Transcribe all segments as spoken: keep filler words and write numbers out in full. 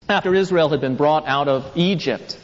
After Israel had been brought out of Egypt,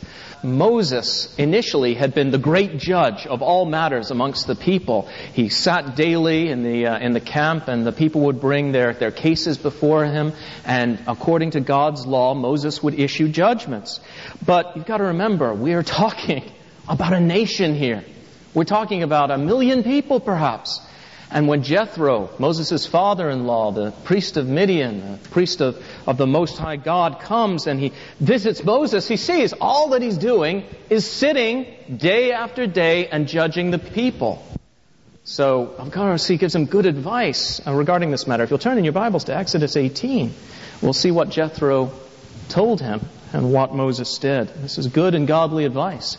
Moses initially had been the great judge of all matters amongst the people. He sat daily in the uh, in the camp, and the people would bring their, their cases before him, and according to God's law, Moses would issue judgments. But you've got to remember, we are talking about a nation here. We're talking about a million people perhaps. And when Jethro, Moses' father-in-law, the priest of Midian, the priest of, of the Most High God, comes and he visits Moses, he sees all that he's doing is sitting day after day and judging the people. So, of course, he gives him good advice regarding this matter. If you'll turn in your Bibles to Exodus eighteen, we'll see what Jethro told him and what Moses did. This is good and godly advice.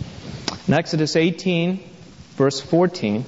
In Exodus eighteen, verse fourteen,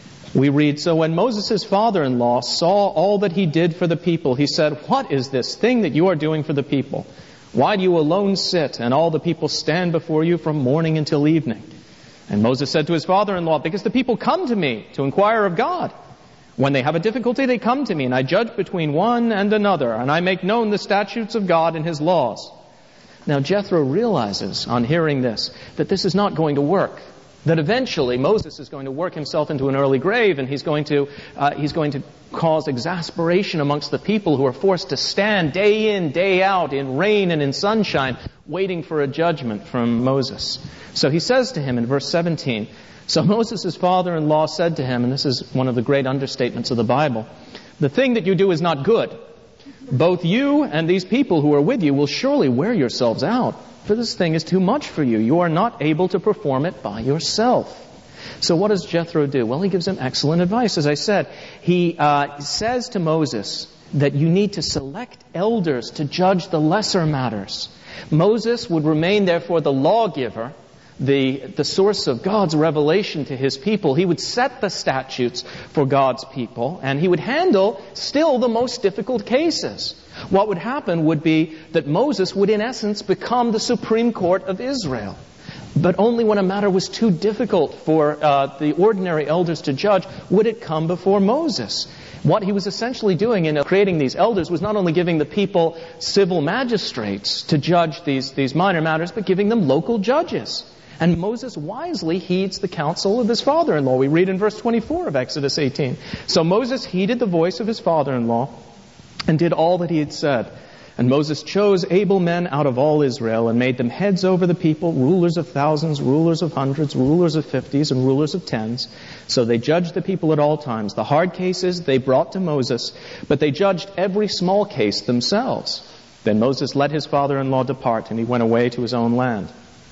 we read, "So when Moses' father-in-law saw all that he did for the people, he said, 'What is this thing that you are doing for the people? Why do you alone sit, and all the people stand before you from morning until evening?' And Moses said to his father-in-law, 'Because the people come to me to inquire of God. When they have a difficulty, they come to me, and I judge between one and another, and I make known the statutes of God and His laws.'" Now Jethro realizes, on hearing this, that this is not going to work. That eventually Moses is going to work himself into an early grave, and he's going to uh, he's going to cause exasperation amongst the people who are forced to stand day in, day out, in rain and in sunshine, waiting for a judgment from Moses. So he says to him in verse seventeen, "So Moses' father-in-law said to him," and this is one of the great understatements of the Bible, "The thing that you do is not good. Both you and these people who are with you will surely wear yourselves out. For this thing is too much for you. You are not able to perform it by yourself." So what does Jethro do? Well, he gives him excellent advice. As I said, he uh, says to Moses that you need to select elders to judge the lesser matters. Moses would remain, therefore, the lawgiver, the, the source of God's revelation to His people. He would set the statutes for God's people, and he would handle still the most difficult cases. What would happen would be that Moses would in essence become the Supreme Court of Israel. But only when a matter was too difficult for uh, the ordinary elders to judge would it come before Moses. What he was essentially doing in creating these elders was not only giving the people civil magistrates to judge these, these minor matters, but giving them local judges. And Moses wisely heeds the counsel of his father-in-law. We read in verse twenty-four of Exodus eighteen. "So Moses heeded the voice of his father-in-law and did all that he had said. And Moses chose able men out of all Israel and made them heads over the people, rulers of thousands, rulers of hundreds, rulers of fifties, and rulers of tens. So they judged the people at all times. The hard cases they brought to Moses, but they judged every small case themselves. Then Moses let his father-in-law depart, and he went away to his own land."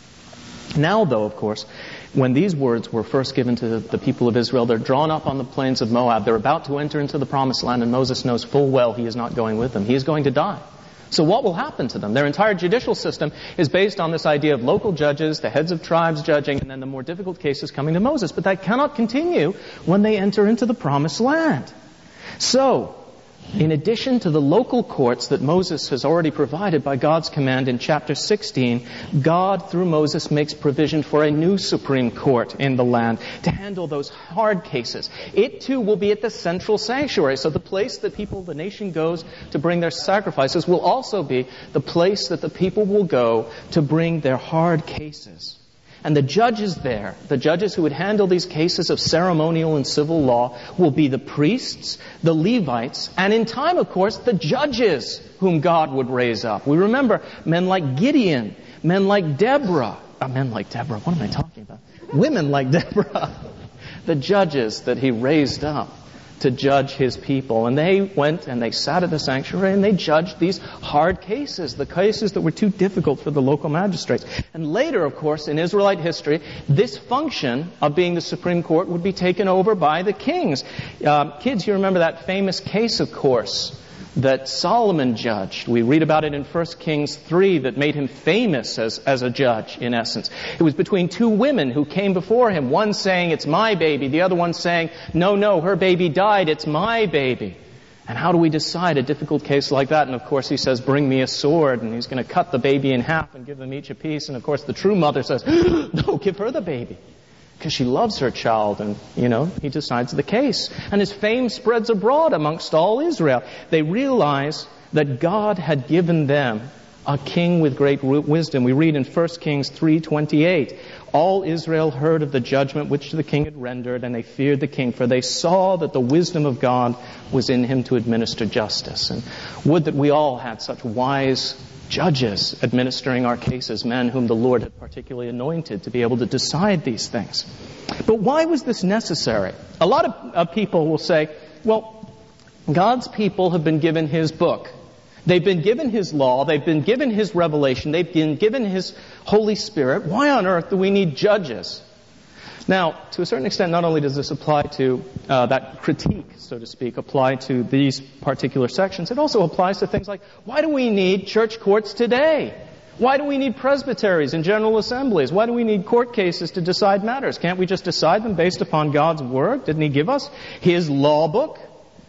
Now, though, of course, when these words were first given to the people of Israel, they're drawn up on the plains of Moab. They're about to enter into the promised land, and Moses knows full well he is not going with them. He is going to die. So what will happen to them? Their entire judicial system is based on this idea of local judges, the heads of tribes judging, and then the more difficult cases coming to Moses. But that cannot continue when they enter into the promised land. So, in addition to the local courts that Moses has already provided by God's command in chapter sixteen, God, through Moses, makes provision for a new Supreme Court in the land to handle those hard cases. It, too, will be at the central sanctuary. So the place that people, the nation goes to bring their sacrifices will also be the place that the people will go to bring their hard cases. And the judges there, the judges who would handle these cases of ceremonial and civil law, will be the priests, the Levites, and in time, of course, the judges whom God would raise up. We remember men like Gideon, men like Deborah. Uh, men like Deborah, what am I talking about? Women like Deborah. The judges that He raised up to judge His people. And they went and they sat at the sanctuary and they judged these hard cases, the cases that were too difficult for the local magistrates. And later, of course, in Israelite history, this function of being the Supreme Court would be taken over by the kings. Uh, kids, you remember that famous case, of course, that Solomon judged. We read about it in First Kings three that made him famous as, as a judge, in essence. It was between two women who came before him, one saying, "It's my baby," the other one saying, "No, no, her baby died, it's my baby." And how do we decide a difficult case like that? And of course he says, "Bring me a sword," and he's going to cut the baby in half and give them each a piece. And of course the true mother says, "No, give her the baby," because she loves her child, and, you know, he decides the case. And his fame spreads abroad amongst all Israel. They realize that God had given them a king with great wisdom. We read in First Kings three twenty-eight, all Israel heard of the judgment which the king had rendered, and they feared the king, for they saw that the wisdom of God was in him to administer justice. And would that we all had such wise judges administering our cases, men whom the Lord had particularly anointed to be able to decide these things. But why was this necessary? A lot of uh, people will say, well, God's people have been given His book. They've been given His law. They've been given His revelation. They've been given His Holy Spirit. Why on earth do we need judges? Now, to a certain extent, not only does this apply to uh, that critique, so to speak, apply to these particular sections, it also applies to things like, why do we need church courts today? Why do we need presbyteries and general assemblies? Why do we need court cases to decide matters? Can't we just decide them based upon God's Word? Didn't He give us His law book?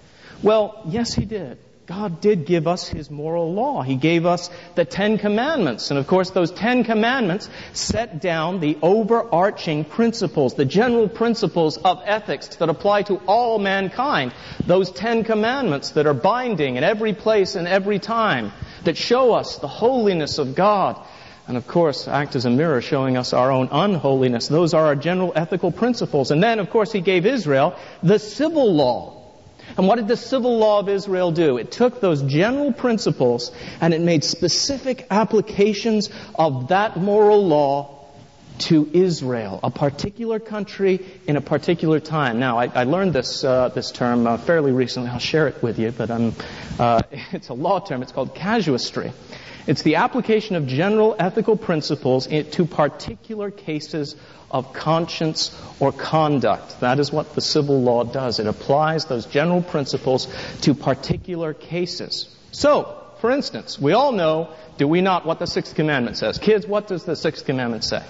Well, yes, He did. God did give us His moral law. He gave us the Ten Commandments. And of course, those Ten Commandments set down the overarching principles, the general principles of ethics that apply to all mankind. Those Ten Commandments that are binding in every place and every time, that show us the holiness of God. And of course, act as a mirror showing us our own unholiness. Those are our general ethical principles. And then, of course, He gave Israel the civil law. And what did the civil law of Israel do? It took those general principles and it made specific applications of that moral law to Israel, a particular country in a particular time. Now, I, I learned this uh, this term uh, fairly recently. I'll share it with you, but um, uh, it's a law term. It's called casuistry. It's the application of general ethical principles to particular cases of conscience or conduct. That is what the civil law does. It applies those general principles to particular cases. So, for instance, we all know, do we not, what the Sixth Commandment says? Kids, what does the Sixth Commandment say?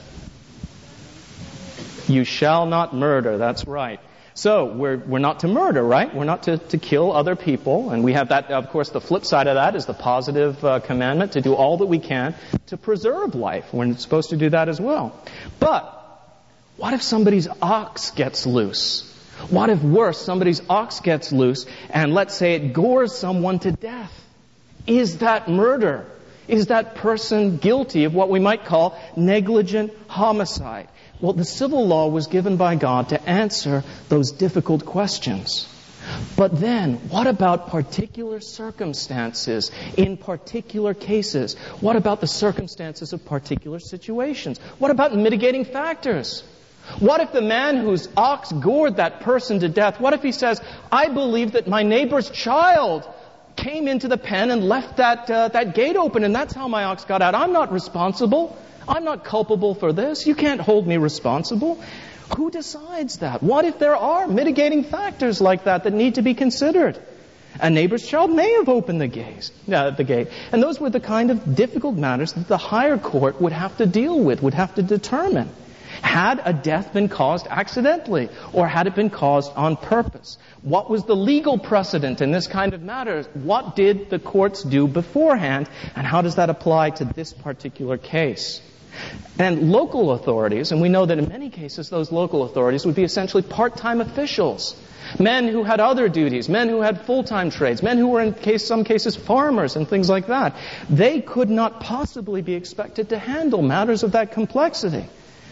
You shall not murder. That's right. So, we're we're not to murder, right? We're not to, to kill other people. And we have that, of course, the flip side of that is the positive uh, commandment to do all that we can to preserve life. We're supposed to do that as well. But what if somebody's ox gets loose? What if, worse, somebody's ox gets loose and let's say it gores someone to death? Is that murder? Is that person guilty of what we might call negligent homicide? Well, the civil law was given by God to answer those difficult questions. But then, what about particular circumstances in particular cases? What about the circumstances of particular situations? What about mitigating factors? What if the man whose ox gored that person to death, what if he says, I believe that my neighbor's child came into the pen and left that uh, that gate open and that's how my ox got out. I'm not responsible. I'm not culpable for this. You can't hold me responsible. Who decides that? What if there are mitigating factors like that that need to be considered? A neighbor's child may have opened the gate, uh, the gate. And those were the kind of difficult matters that the higher court would have to deal with, would have to determine. Had a death been caused accidentally, or had it been caused on purpose? What was the legal precedent in this kind of matter? What did the courts do beforehand, and how does that apply to this particular case? And local authorities, and we know that in many cases those local authorities would be essentially part-time officials. Men who had other duties, men who had full-time trades, men who were in case, some cases farmers and things like that. They could not possibly be expected to handle matters of that complexity.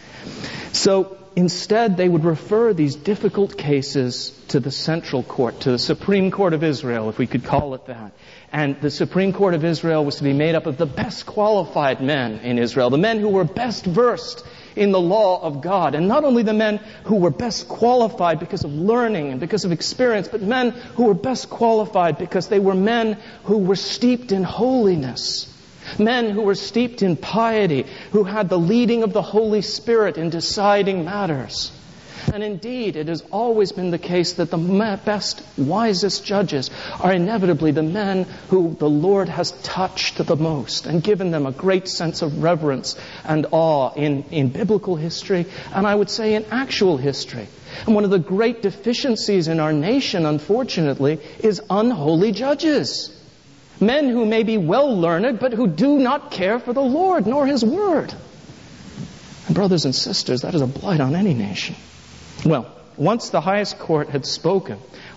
So instead they would refer these difficult cases to the central court, to the Supreme Court of Israel, if we could call it that. And the Supreme Court of Israel was to be made up of the best qualified men in Israel, the men who were best versed in the law of God. And not only the men who were best qualified because of learning and because of experience, but men who were best qualified because they were men who were steeped in holiness. Men who were steeped in piety, who had the leading of the Holy Spirit in deciding matters. And indeed, it has always been the case that the best, wisest judges are inevitably the men who the Lord has touched the most and given them a great sense of reverence and awe in, in biblical history, and I would say in actual history. And one of the great deficiencies in our nation, unfortunately, is unholy judges. Men who may be well learned, but who do not care for the Lord nor His Word. And brothers and sisters, that is a blight on any nation. Well, once the highest court had spoken,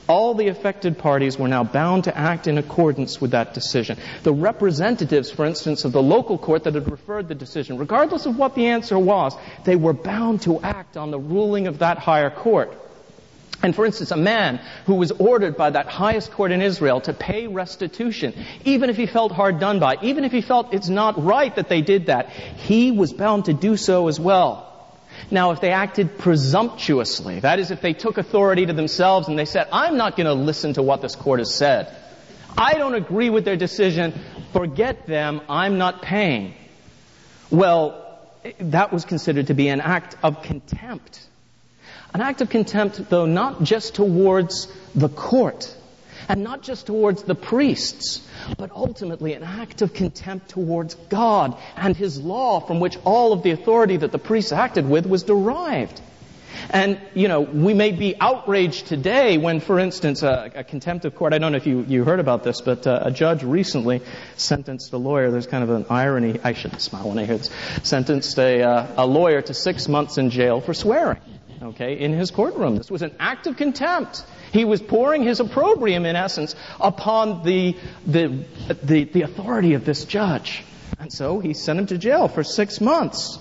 All the affected parties were now bound to act in accordance with that decision. The representatives, for instance, of the local court that had referred the decision, regardless of what the answer was, they were bound to act on the ruling of that higher court. And for instance, a man who was ordered by that highest court in Israel to pay restitution, even if he felt hard done by, even if he felt it's not right that they did that, he was bound to do so as well. Now, if they acted presumptuously, that is, if they took authority to themselves and they said, I'm not going to listen to what this court has said. I don't agree with their decision. Forget them. I'm not paying. Well, that was considered to be an act of contempt. An act of contempt, though, not just towards the court and not just towards the priests, but ultimately an act of contempt towards God and His law, from which all of the authority that the priests acted with was derived. And, you know, we may be outraged today when, for instance, a, a contempt of court, I don't know if you, you heard about this, but uh, a judge recently sentenced a lawyer, there's kind of an irony, I shouldn't smile when I hear this, sentenced a, uh, a lawyer to six months in jail for swearing, okay, in his courtroom. This was an act of contempt. He was pouring his opprobrium, in essence, upon the, the, the, the authority of this judge. And so he sent him to jail for six months.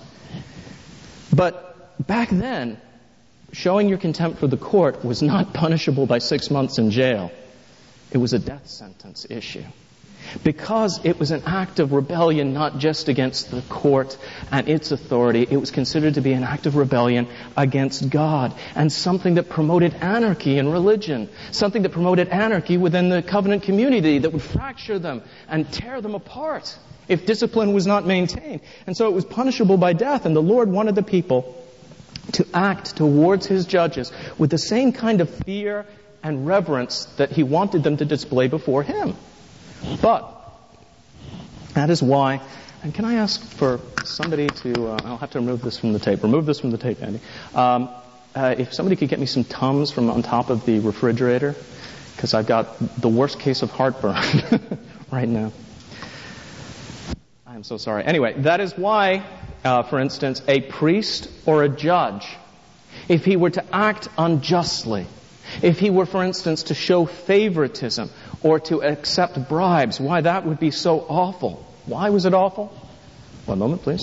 But back then, showing your contempt for the court was not punishable by six months in jail. It was a death sentence issue. Because it was an act of rebellion not just against the court and its authority, it was considered to be an act of rebellion against God, and something that promoted anarchy in religion, something that promoted anarchy within the covenant community that would fracture them and tear them apart if discipline was not maintained. And so it was punishable by death, and the Lord wanted the people to act towards His judges with the same kind of fear and reverence that He wanted them to display before Him. But that is why, and can I ask for somebody to, uh, I'll have to remove this from the tape. Remove this from the tape, Andy. Um, uh, if somebody could get me some Tums from on top of the refrigerator, because I've got the worst case of heartburn right now. I am so sorry. Anyway, that is why, uh, for instance, a priest or a judge, if he were to act unjustly, if he were, for instance, to show favoritism or to accept bribes, why that would be so awful. Why was it awful? One moment, please.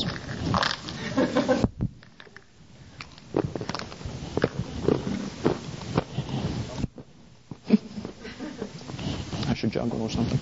I should juggle or something.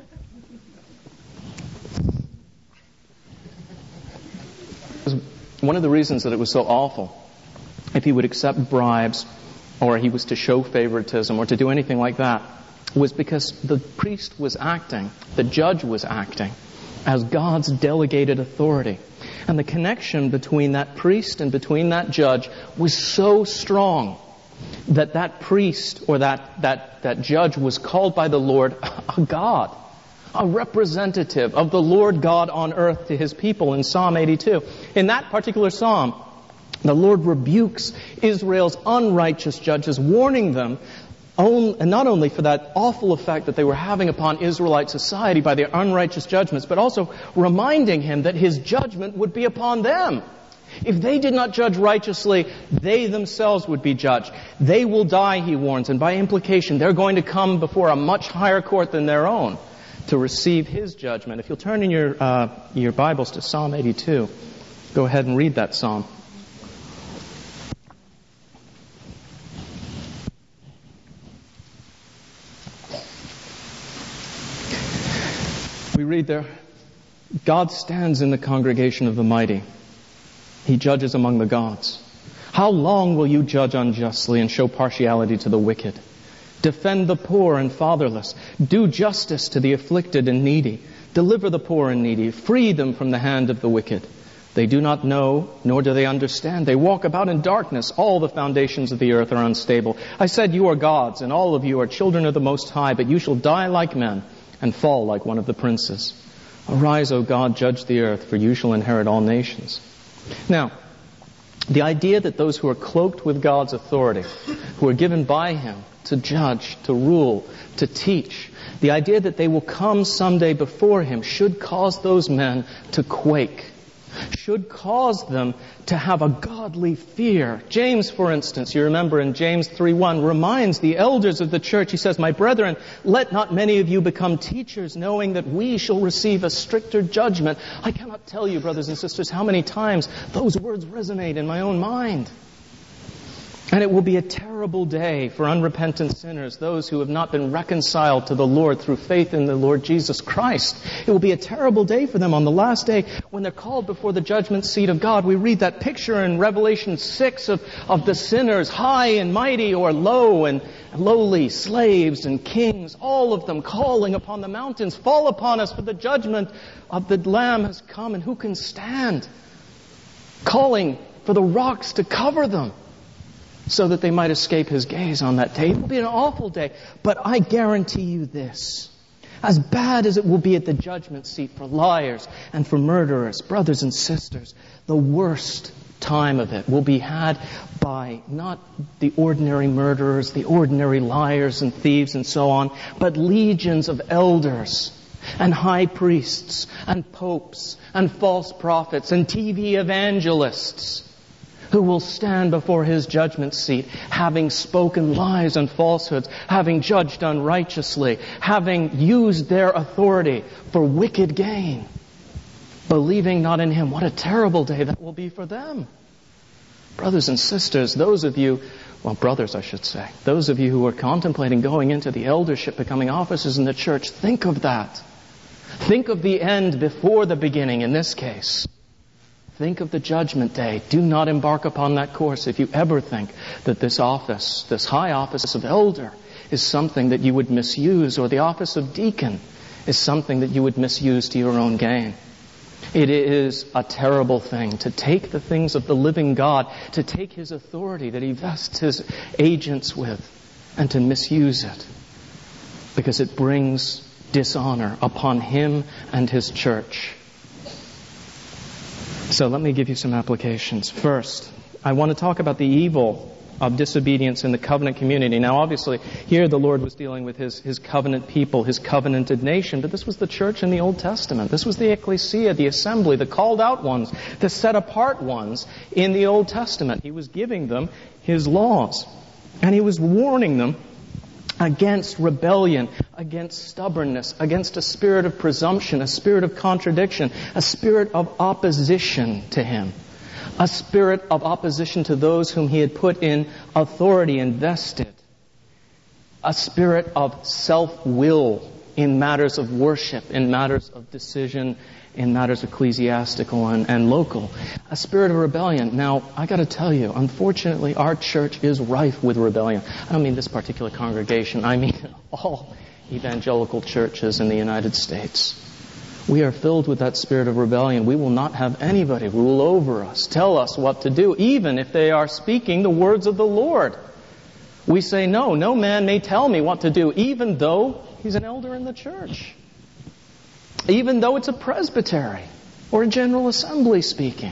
One of the reasons that it was so awful, if he would accept bribes, or he was to show favoritism, or to do anything like that, was because the priest was acting, the judge was acting, as God's delegated authority. And the connection between that priest and between that judge was so strong that that priest or that, that, that judge was called by the Lord a God, a representative of the Lord God on earth to His people in Psalm eighty-two. In that particular psalm, the Lord rebukes Israel's unrighteous judges, warning them on, not only for that awful effect that they were having upon Israelite society by their unrighteous judgments, but also reminding Him that His judgment would be upon them. If they did not judge righteously, they themselves would be judged. They will die, He warns, and by implication, they're going to come before a much higher court than their own to receive His judgment. If you'll turn in your, uh, your Bibles to Psalm eighty-two, go ahead and read that psalm. We read there, God stands in the congregation of the mighty. He judges among the gods. How long will you judge unjustly and show partiality to the wicked? Defend the poor and fatherless. Do justice to the afflicted and needy. Deliver the poor and needy. Free them from the hand of the wicked. They do not know, nor do they understand. They walk about in darkness. All the foundations of the earth are unstable. I said, you are gods, and all of you are children of the Most High, but you shall die like men and fall like one of the princes. Arise, O God, judge the earth, for you shall inherit all nations. Now, the idea that those who are cloaked with God's authority, who are given by Him to judge, to rule, to teach, the idea that they will come someday before Him should cause those men to quake, should cause them to have a godly fear. James, for instance, you remember in James three one, reminds the elders of the church, he says, "My brethren, let not many of you become teachers, knowing that we shall receive a stricter judgment." I cannot tell you, brothers and sisters, how many times those words resonate in my own mind. And it will be a terrible day for unrepentant sinners, those who have not been reconciled to the Lord through faith in the Lord Jesus Christ. It will be a terrible day for them on the last day when they're called before the judgment seat of God. We read that picture in Revelation six of, of the sinners, high and mighty or low and lowly, slaves and kings, all of them calling upon the mountains, "Fall upon us, for the judgment of the Lamb has come." And who can stand? Calling for the rocks to cover them, so that they might escape His gaze on that day. It will be an awful day. But I guarantee you this. As bad as it will be at the judgment seat for liars and for murderers, brothers and sisters, the worst time of it will be had by not the ordinary murderers, the ordinary liars and thieves and so on, but legions of elders and high priests and popes and false prophets and T V evangelists, who will stand before His judgment seat, having spoken lies and falsehoods, having judged unrighteously, having used their authority for wicked gain, believing not in Him. What a terrible day that will be for them. Brothers and sisters, those of you, well, brothers I should say, those of you who are contemplating going into the eldership, becoming officers in the church, think of that. Think of the end before the beginning in this case. Think of the judgment day. Do not embark upon that course if you ever think that this office, this high office of elder, is something that you would misuse, or the office of deacon is something that you would misuse to your own gain. It is a terrible thing to take the things of the living God, to take His authority that He vests His agents with, and to misuse it, because it brings dishonor upon Him and His church. So let me give you some applications. First, I want to talk about the evil of disobedience in the covenant community. Now, obviously, here the Lord was dealing with His, His covenant people, His covenanted nation, but this was the church in the Old Testament. This was the ecclesia, the assembly, the called out ones, the set apart ones in the Old Testament. He was giving them His laws, and He was warning them against rebellion, against stubbornness, against a spirit of presumption, a spirit of contradiction, a spirit of opposition to Him, a spirit of opposition to those whom He had put in authority and vested, a spirit of self-will in matters of worship, in matters of decision, in matters ecclesiastical and, and local. A spirit of rebellion. Now, I got to tell you, unfortunately, our church is rife with rebellion. I don't mean this particular congregation. I mean all evangelical churches in the United States. We are filled with that spirit of rebellion. We will not have anybody rule over us, tell us what to do, even if they are speaking the words of the Lord. We say, no, no man may tell me what to do, even though he's an elder in the church. Even though it's a presbytery or a general assembly speaking.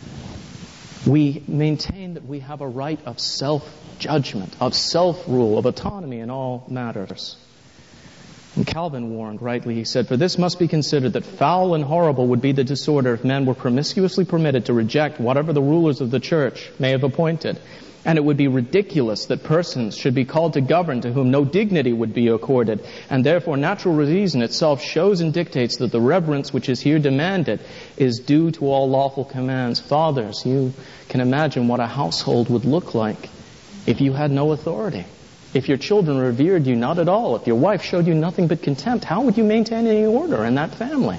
We maintain that we have a right of self-judgment, of self-rule, of autonomy in all matters. And Calvin warned rightly, he said, "For this must be considered that foul and horrible would be the disorder if men were promiscuously permitted to reject whatever the rulers of the church may have appointed. And it would be ridiculous that persons should be called to govern to whom no dignity would be accorded. And therefore natural reason itself shows and dictates that the reverence which is here demanded is due to all lawful commands." Fathers, you can imagine what a household would look like if you had no authority. If your children revered you not at all, if your wife showed you nothing but contempt, how would you maintain any order in that family?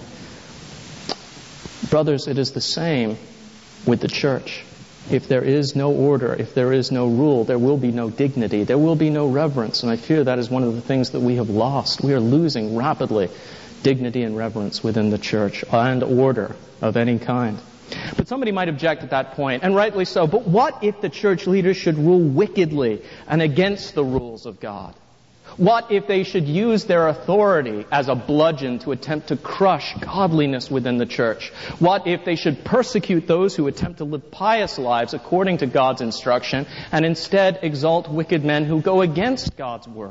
Brothers, it is the same with the church. If there is no order, if there is no rule, there will be no dignity, there will be no reverence. And I fear that is one of the things that we have lost. We are losing rapidly dignity and reverence within the church and order of any kind. But somebody might object at that point, and rightly so. But what if the church leaders should rule wickedly and against the rules of God? What if they should use their authority as a bludgeon to attempt to crush godliness within the church? What if they should persecute those who attempt to live pious lives according to God's instruction and instead exalt wicked men who go against God's word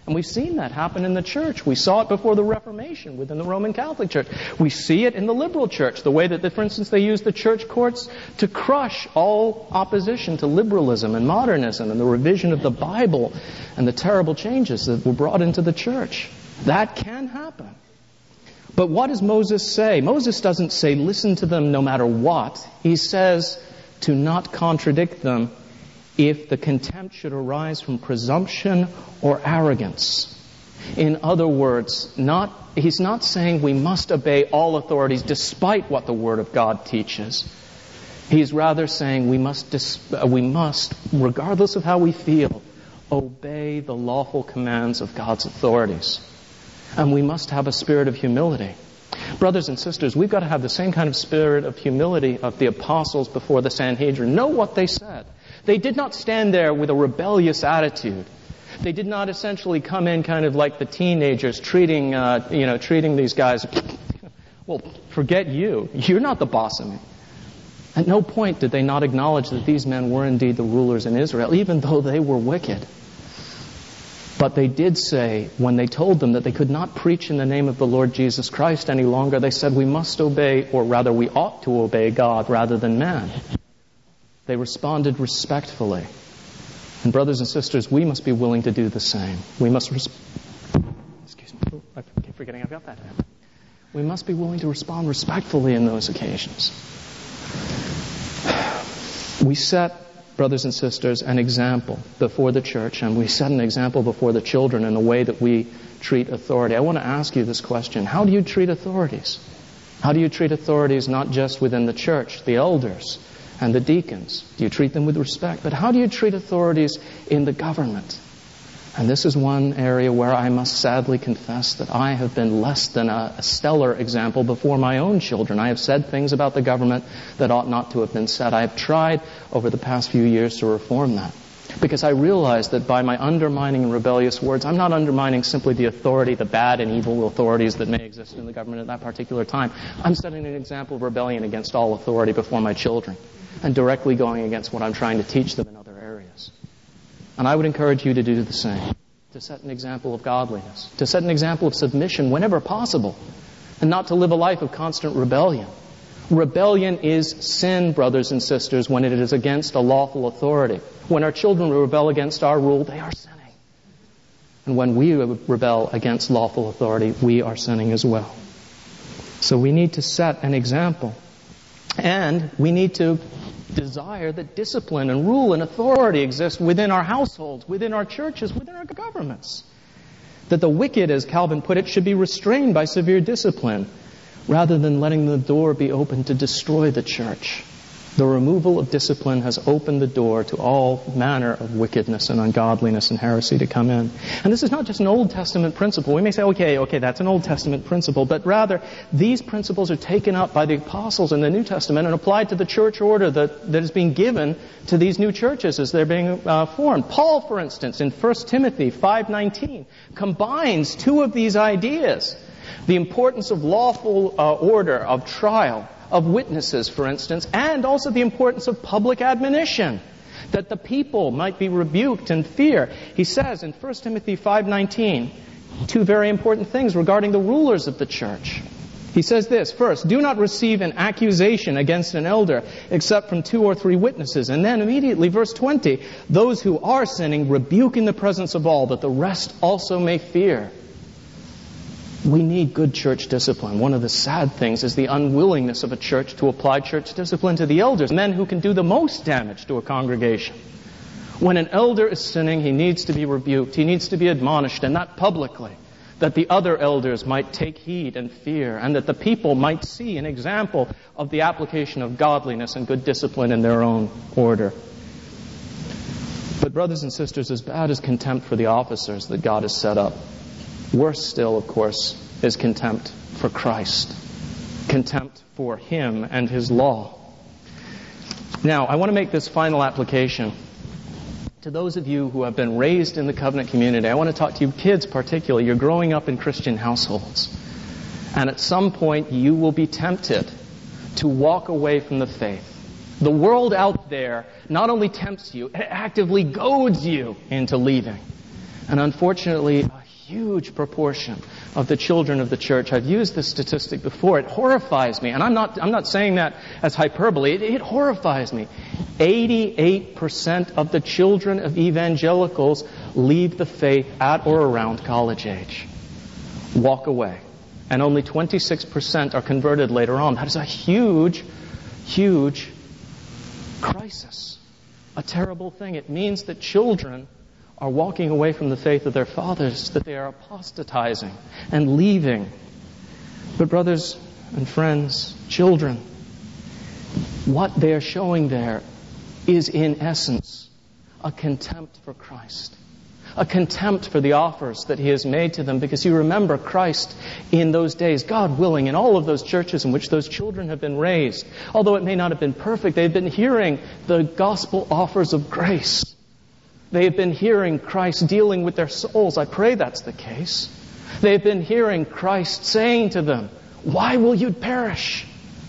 And we've seen that happen in the church. We saw it before the Reformation within the Roman Catholic Church. We see it in the liberal church, the way that, they, for instance, they use the church courts to crush all opposition to liberalism and modernism and the revision of the Bible and the terrible changes that were brought into the church. That can happen. But what does Moses say? Moses doesn't say, listen to them no matter what. He says to not contradict them if the contempt should arise from presumption or arrogance. In other words, not, he's not saying we must obey all authorities despite what the Word of God teaches. He's rather saying we must, dis, uh, we must, regardless of how we feel, obey the lawful commands of God's authorities. And we must have a spirit of humility. Brothers and sisters, we've got to have the same kind of spirit of humility of the apostles before the Sanhedrin. Know what they said. They did not stand there with a rebellious attitude. They did not essentially come in kind of like the teenagers treating, uh, you know, treating these guys, well, forget you. You're not the boss of me. At no point did they not acknowledge that these men were indeed the rulers in Israel, even though they were wicked. But they did say, when they told them that they could not preach in the name of the Lord Jesus Christ any longer, they said we must obey, or rather we ought to obey God rather than man. They responded respectfully. And brothers and sisters, we must be willing to do the same. We must, res- excuse me, oh, I keep forgetting I've got that. We must be willing to respond respectfully in those occasions. We set, brothers and sisters, an example before the church, and we set an example before the children in the way that we treat authority. I want to ask you this question. How do you treat authorities? How do you treat authorities not just within the church, the elders and the deacons? Do you treat them with respect? But how do you treat authorities in the government? And this is one area where I must sadly confess that I have been less than a, a stellar example before my own children. I have said things about the government that ought not to have been said. I have tried over the past few years to reform that. Because I realize that by my undermining and rebellious words, I'm not undermining simply the authority, the bad and evil authorities that may exist in the government at that particular time. I'm setting an example of rebellion against all authority before my children, and directly going against what I'm trying to teach them in other areas. And I would encourage you to do the same, to set an example of godliness, to set an example of submission whenever possible, and not to live a life of constant rebellion. Rebellion is sin, brothers and sisters, when it is against a lawful authority. When our children rebel against our rule, they are sinning. And when we rebel against lawful authority, we are sinning as well. So we need to set an example. And we need to desire that discipline and rule and authority exist within our households, within our churches, within our governments. That the wicked, as Calvin put it, should be restrained by severe discipline, rather than letting the door be open to destroy the church. The removal of discipline has opened the door to all manner of wickedness and ungodliness and heresy to come in. And this is not just an Old Testament principle. We may say, okay, okay, that's an Old Testament principle, but rather these principles are taken up by the apostles in the New Testament and applied to the church order that, that is being given to these new churches as they're being uh, formed. Paul, for instance, in First Timothy five nineteen, combines two of these ideas. The importance of lawful uh, order, of trial, of witnesses, for instance, and also the importance of public admonition, that the people might be rebuked and fear. He says in First Timothy five nineteen, two very important things regarding the rulers of the church. He says this, first, do not receive an accusation against an elder except from two or three witnesses. And then immediately, verse twenty, those who are sinning rebuke in the presence of all, that the rest also may fear. We need good church discipline. One of the sad things is the unwillingness of a church to apply church discipline to the elders, men who can do the most damage to a congregation. When an elder is sinning, he needs to be rebuked. He needs to be admonished, and not publicly, that the other elders might take heed and fear, and that the people might see an example of the application of godliness and good discipline in their own order. But brothers and sisters, as bad as contempt for the officers that God has set up, worse still, of course, is contempt for Christ. Contempt for Him and His law. Now, I want to make this final application to those of you who have been raised in the covenant community. I want to talk to you kids particularly. You're growing up in Christian households. And at some point, you will be tempted to walk away from the faith. The world out there not only tempts you, it actively goads you into leaving. And unfortunately, a huge proportion of the children of the church, I've used this statistic before, it horrifies me. And I'm not, I'm not saying that as hyperbole. It, it horrifies me. eighty-eight percent of the children of evangelicals leave the faith at or around college age. Walk away. And only twenty-six percent are converted later on. That is a huge, huge crisis. A terrible thing. It means that children are walking away from the faith of their fathers, that they are apostatizing and leaving. But brothers and friends, children, what they are showing there is in essence a contempt for Christ. A contempt for the offers that He has made to them. Because you remember Christ in those days, God willing, in all of those churches in which those children have been raised, although it may not have been perfect, they've been hearing the gospel offers of grace. They have been hearing Christ dealing with their souls. I pray that's the case. They have been hearing Christ saying to them, "Why will you perish?"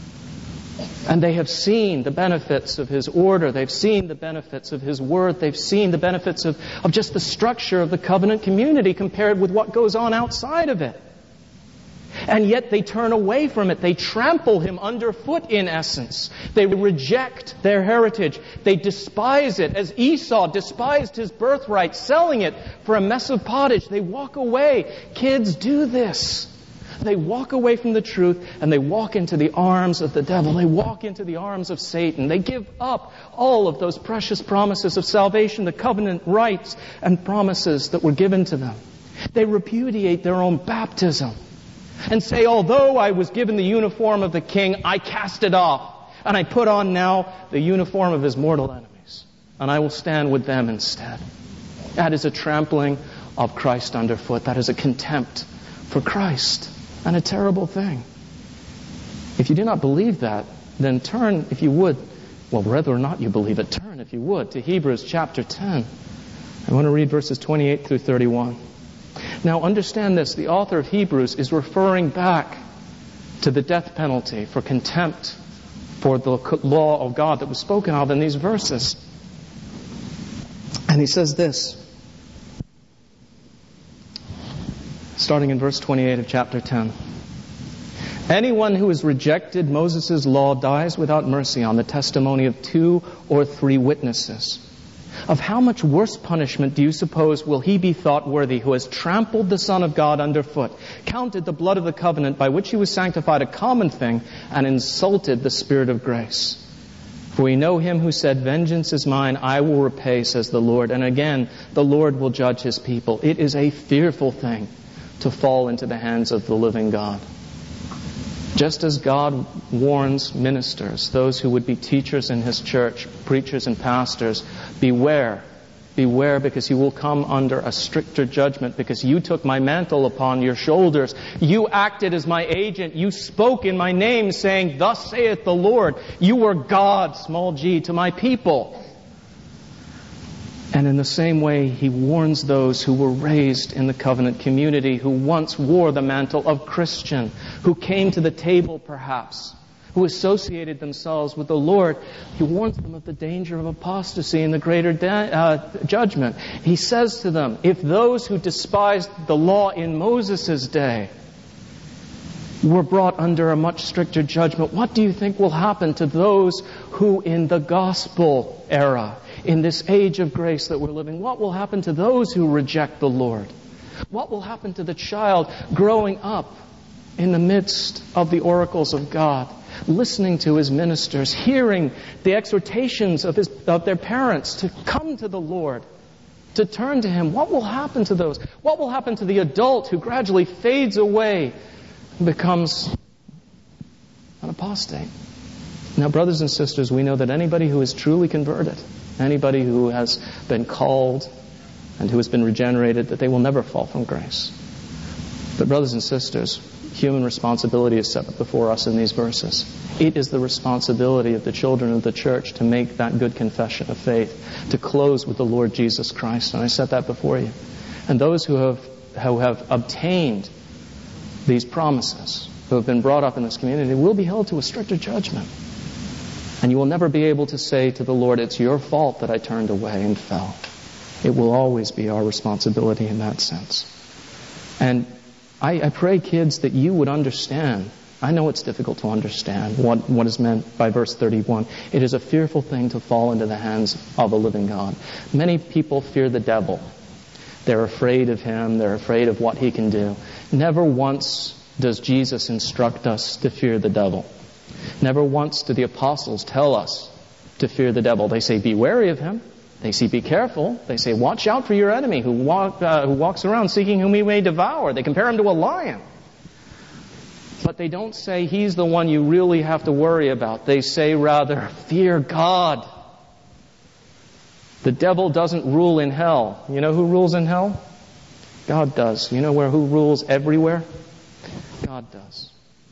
And they have seen the benefits of His order. They've seen the benefits of His word. They've seen the benefits of, of just the structure of the covenant community compared with what goes on outside of it. And yet they turn away from it. They trample Him underfoot in essence. They reject their heritage. They despise it as Esau despised his birthright, selling it for a mess of pottage. They walk away. Kids do this. They walk away from the truth and they walk into the arms of the devil. They walk into the arms of Satan. They give up all of those precious promises of salvation, the covenant rights and promises that were given to them. They repudiate their own baptism and say, although I was given the uniform of the king, I cast it off. And I put on now the uniform of his mortal enemies. And I will stand with them instead. That is a trampling of Christ underfoot. That is a contempt for Christ. And a terrible thing. If you do not believe that, then turn, if you would, well, whether or not you believe it, turn, if you would, to Hebrews chapter ten. I want to read verses twenty-eight through thirty-one. Now understand this, the author of Hebrews is referring back to the death penalty for contempt for the law of God that was spoken of in these verses. And he says this, starting in verse twenty-eight of chapter ten. Anyone who has rejected Moses' law dies without mercy on the testimony of two or three witnesses. Of how much worse punishment do you suppose will he be thought worthy who has trampled the Son of God underfoot, counted the blood of the covenant by which he was sanctified a common thing, and insulted the Spirit of grace? For we know him who said, vengeance is mine, I will repay, says the Lord. And again, the Lord will judge His people. It is a fearful thing to fall into the hands of the living God. Just as God warns ministers, those who would be teachers in His church, preachers and pastors, beware, beware, because you will come under a stricter judgment, because you took my mantle upon your shoulders. You acted as my agent. You spoke in my name, saying, thus saith the Lord. You were God, small g, to my people. And in the same way, He warns those who were raised in the covenant community, who once wore the mantle of Christian, who came to the table perhaps, who associated themselves with the Lord. He warns them of the danger of apostasy and the greater da- uh, judgment. He says to them, if those who despised the law in Moses' day were brought under a much stricter judgment, what do you think will happen to those who in the gospel era, in this age of grace that we're living, what will happen to those who reject the Lord? What will happen to the child growing up in the midst of the oracles of God, listening to his ministers, hearing the exhortations of his of their parents to come to the Lord, to turn to Him? What will happen to those? What will happen to the adult who gradually fades away and becomes an apostate? Now, brothers and sisters, we know that anybody who is truly converted, anybody who has been called and who has been regenerated, that they will never fall from grace. But brothers and sisters, human responsibility is set before us in these verses. It is the responsibility of the children of the church to make that good confession of faith, to close with the Lord Jesus Christ. And I set that before you. And those who have, who have obtained these promises, who have been brought up in this community, will be held to a stricter judgment. And you will never be able to say to the Lord, it's your fault that I turned away and fell. It will always be our responsibility in that sense. And I, I pray, kids, that you would understand. I know it's difficult to understand what, what is meant by verse thirty-one. It is a fearful thing to fall into the hands of a living God. Many people fear the devil. They're afraid of him. They're afraid of what he can do. Never once does Jesus instruct us to fear the devil. Never once do the apostles tell us to fear the devil. They say, be wary of him. They say, be careful. They say, watch out for your enemy who, walk, uh, who walks around seeking whom he may devour. They compare him to a lion. But they don't say he's the one you really have to worry about. They say rather, fear God. The devil doesn't rule in hell. You know who rules in hell? God does. You know where who rules everywhere? God does.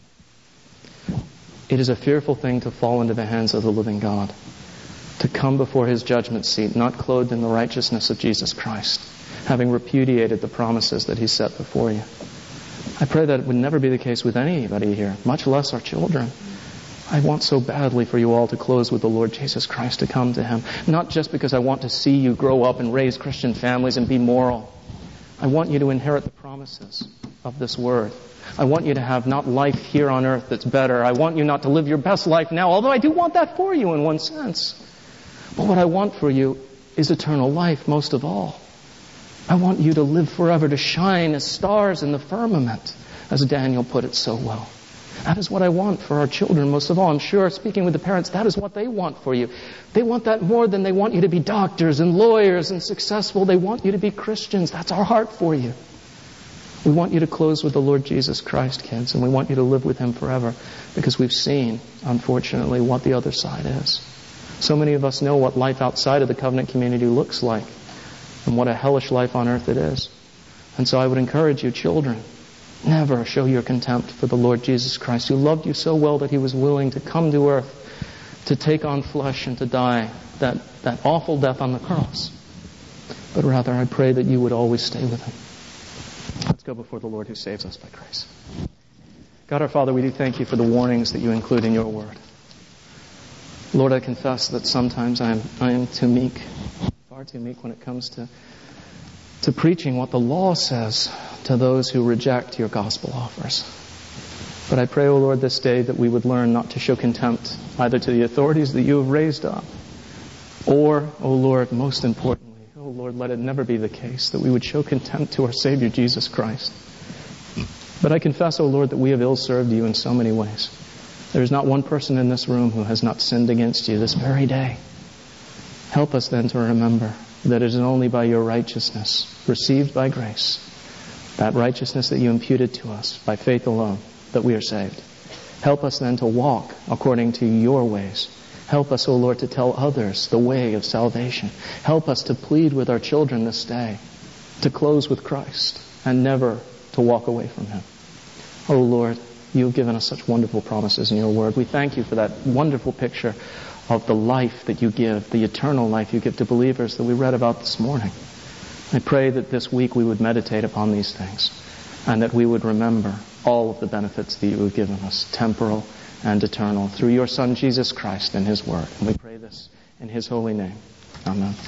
It is a fearful thing to fall into the hands of the living God, to come before His judgment seat, not clothed in the righteousness of Jesus Christ, having repudiated the promises that He set before you. I pray that it would never be the case with anybody here, much less our children. I want so badly for you all to close with the Lord Jesus Christ, to come to Him. Not just because I want to see you grow up and raise Christian families and be moral. I want you to inherit the promises of this Word. I want you to have not life here on earth that's better. I want you not to live your best life now, although I do want that for you in one sense. But what I want for you is eternal life most of all. I want you to live forever, to shine as stars in the firmament, as Daniel put it so well. That is what I want for our children most of all. I'm sure, speaking with the parents, that is what they want for you. They want that more than they want you to be doctors and lawyers and successful. They want you to be Christians. That's our heart for you. We want you to close with the Lord Jesus Christ, kids, and we want you to live with Him forever, because we've seen, unfortunately, what the other side is. So many of us know what life outside of the covenant community looks like, and what a hellish life on earth it is. And so I would encourage you, children, never show your contempt for the Lord Jesus Christ, who loved you so well that He was willing to come to earth, to take on flesh and to die that, that awful death on the cross. But rather, I pray that you would always stay with Him. Let's go before the Lord who saves us by grace. God our Father, we do thank You for the warnings that You include in Your Word. Lord, I confess that sometimes I am, I am too meek, far too meek when it comes to, to preaching what the law says to those who reject Your gospel offers. But I pray, O Lord, this day that we would learn not to show contempt either to the authorities that You have raised up, or, O Lord, most importantly, O Lord, let it never be the case that we would show contempt to our Savior Jesus Christ. But I confess, O Lord, that we have ill-served You in so many ways. There is not one person in this room who has not sinned against You this very day. Help us then to remember that it is only by Your righteousness, received by grace, that righteousness that You imputed to us by faith alone, that we are saved. Help us then to walk according to Your ways. Help us, O Lord, to tell others the way of salvation. Help us to plead with our children this day, to close with Christ, and never to walk away from Him. O Lord, You have given us such wonderful promises in Your Word. We thank You for that wonderful picture of the life that You give, the eternal life You give to believers that we read about this morning. I pray that this week we would meditate upon these things, and that we would remember all of the benefits that You have given us, temporal and eternal, through Your Son Jesus Christ and His Word. And we pray this in His holy name. Amen.